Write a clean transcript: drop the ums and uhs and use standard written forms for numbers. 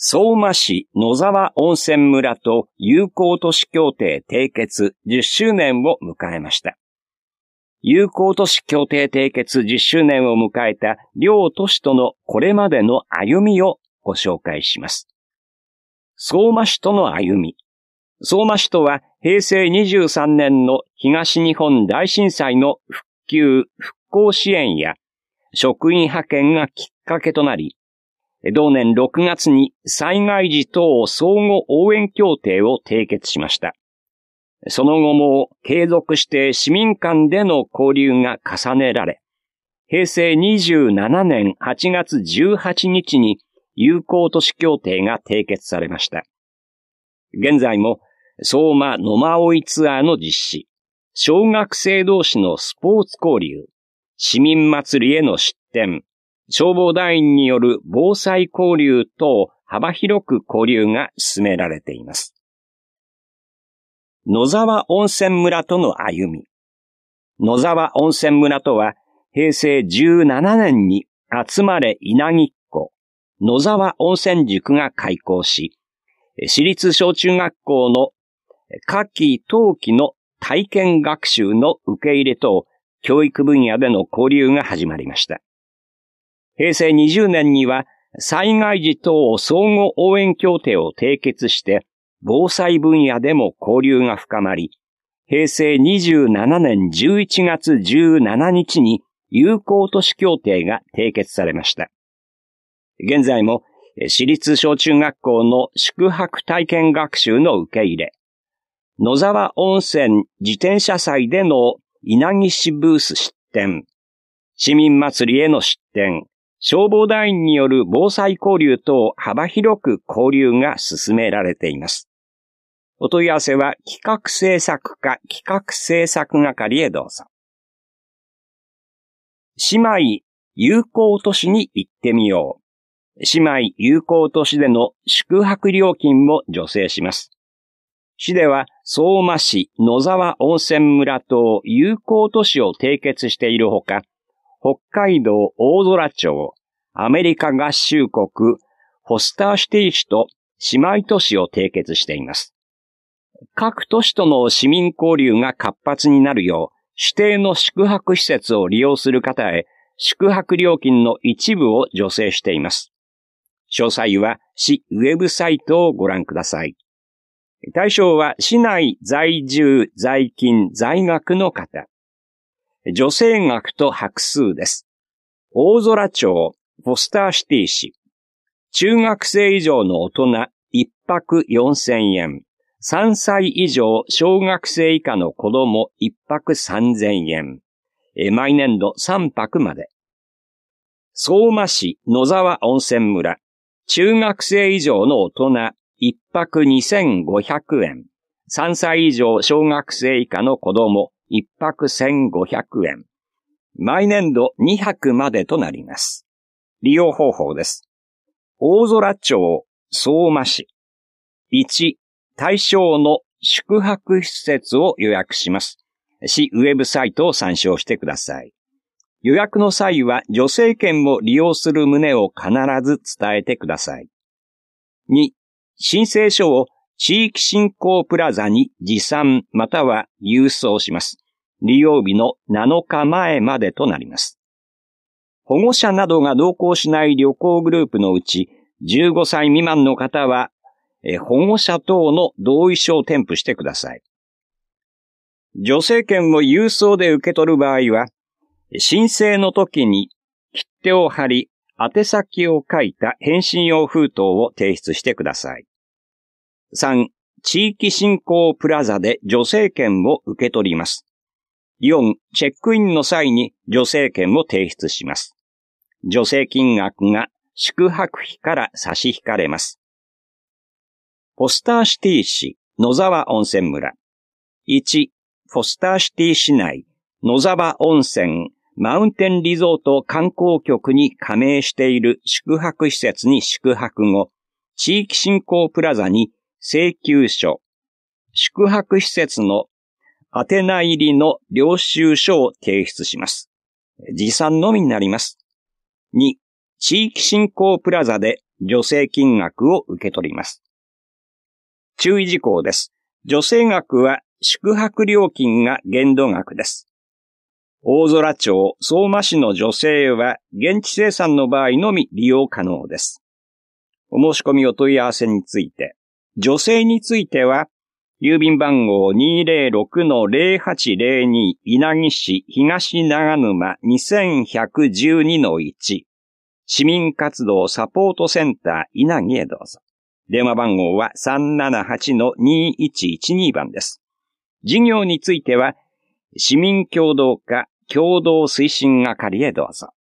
相馬市野沢温泉村と友好都市協定締結10周年を迎えました。友好都市協定締結10周年を迎えた両都市とのこれまでの歩みをご紹介します。相馬市との歩み。相馬市とは平成23年の東日本大震災の復旧・復興支援や職員派遣がきっかけとなり、同年6月に災害時等相互応援協定を締結しました。その後も継続して市民間での交流が重ねられ、平成27年8月18日に友好都市協定が締結されました。現在も相馬野馬追ツアーの実施、小学生同士のスポーツ交流、市民祭りへの出展、消防団員による防災交流等幅広く交流が進められています。野沢温泉村との歩み。野沢温泉村とは平成17年に集まれ稲城っ子野沢温泉塾が開校し、私立小中学校の夏季冬季の体験学習の受け入れ等教育分野での交流が始まりました。平成20年には災害時等相互応援協定を締結して防災分野でも交流が深まり、平成27年11月17日に友好都市協定が締結されました。現在も私立小中学校の宿泊体験学習の受け入れ、野沢温泉自転車祭での稲城市ブース出展、市民祭りへの出展、消防団員による防災交流等幅広く交流が進められています。お問い合わせは企画制作課企画制作係へどうぞ。姉妹友好都市に行ってみよう。姉妹友好都市での宿泊料金も助成します。市では相馬市野沢温泉村と友好都市を締結しているほか、北海道大空町、アメリカ合衆国、フォスターシティ市と姉妹都市を締結しています。各都市との市民交流が活発になるよう、指定の宿泊施設を利用する方へ、宿泊料金の一部を助成しています。詳細は市ウェブサイトをご覧ください。対象は市内在住、在勤、在学の方。助成額と泊数です。大空町、フォスターシティ市。中学生以上の大人、1泊4000円。3歳以上、小学生以下の子供、1泊3000円。毎年度3泊まで。相馬市野沢温泉村。中学生以上の大人、1泊2500円。3歳以上、小学生以下の子供、1泊1500円。毎年度2泊までとなります。利用方法です。大空町、相馬市。1、対象の宿泊施設を予約します。市ウェブサイトを参照してください。予約の際は助成券を利用する旨を必ず伝えてください。2、申請書を地域振興プラザに持参または郵送します。利用日の7日前までとなります。保護者などが同行しない旅行グループのうち15歳未満の方は保護者等の同意書を添付してください。助成券を郵送で受け取る場合は、申請の時に切手を貼り、宛先を書いた返信用封筒を提出してください。3、地域振興プラザで助成券を受け取ります。4、チェックインの際に助成券を提出します。助成金額が宿泊費から差し引かれます。フォスターシティ市野沢温泉村。1、フォスターシティ市内野沢温泉マウンテンリゾート観光局に加盟している宿泊施設に宿泊後、地域振興プラザに請求書、宿泊施設の宛名入りの領収書を提出します。持参のみになります。2、地域振興プラザで助成金額を受け取ります。注意事項です。助成額は宿泊料金が限度額です。大空町、相馬市の助成は現地生産の場合のみ利用可能です。お申し込みお問い合わせについて、助成については、郵便番号 206-0802 稲城市東長沼 2112-1 市民活動サポートセンター稲城へどうぞ。電話番号は 378-2112 番です。事業については、市民協働課共同推進係へどうぞ。